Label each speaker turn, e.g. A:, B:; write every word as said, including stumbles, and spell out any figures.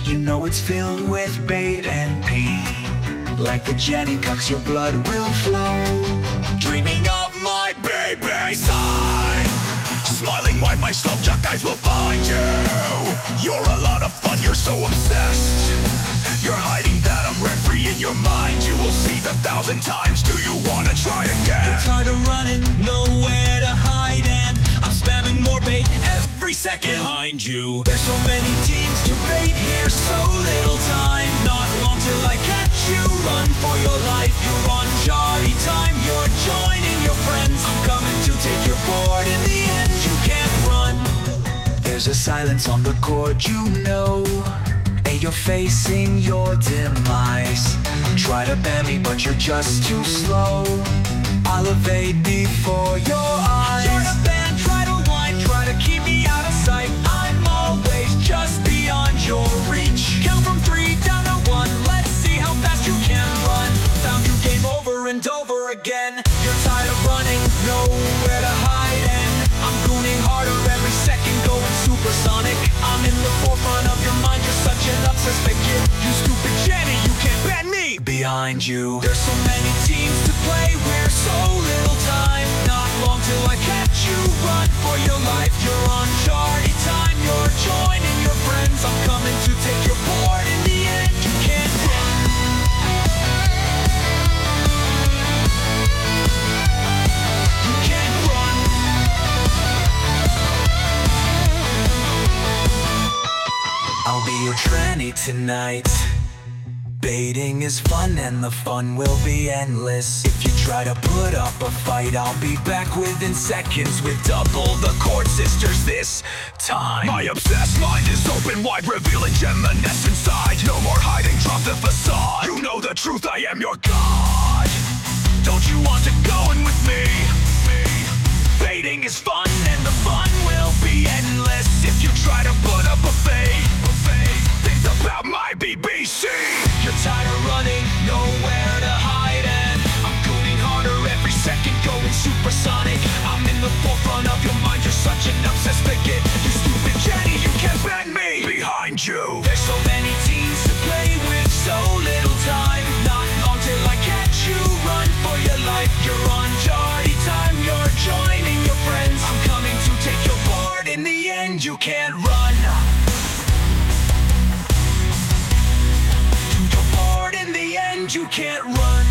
A: You know it's filled with bait and pee. Like the Jenny Cucks, your blood will flow. Dreaming of my baby sign, smiling while my slumjack eyes will find you. You're a lot of fun, you're so obsessed. You're hiding that I'm rent-free in your mind. You will see the thousand times. Do you wanna try again? It's hard to running, nowhere to hide, and I'm spamming more bait every second behind you. There's so many teams to bait here, so little time. Not long till I catch you. Run for your life, you're on Jardy time. You're joining your friends. I'm coming to take your board. In the end, you can't run. There's a silence on the court, you know. And you're facing your demise. Try to ban me, but you're just too slow. I'll evade before your eyes. You're a fan, try to whine, try to keep me out of sight. I'm always just beyond your reach. Count from three down to one. Let's see how fast you can run. Found you game over and over again. You're tired of running, nowhere to hide, and I'm gooning harder every second, going supersonic. I'm in the forefront of your mind. You're such an obsessed kid. You stupid Jenny, you can't ban me. Behind you, there's so many teams to play. We're so little time. Not long till I catch you. Run for your life. You're on Jardy time. You're joining your friends. I'm coming to take your board. In the end, you can't run. You can't run. I'll be your tranny tonight. Baiting is fun and the fun will be endless. If you try to put up a fight, I'll be back within seconds with double the court sisters this time. My obsessed mind is open wide, revealing geminess inside. No more hiding, drop the facade. You know the truth, I am your god. Don't you want to go in with me? Baiting is fun and the fun will be endless. If you try to put up a fade, think about my B B C. You're tired of running, nowhere to hide, and I'm gooning harder every second, going supersonic. I'm in the forefront of your mind. You're such an obsessed bigot. You stupid Jenny, you can't ban me. Behind you, there's so many teams to play with, so little time. Not long till I catch you. Run for your life. You're on Jardy time. You're joining your friends. I'm coming to take your board. In the end, you can't run. In the end, you can't run.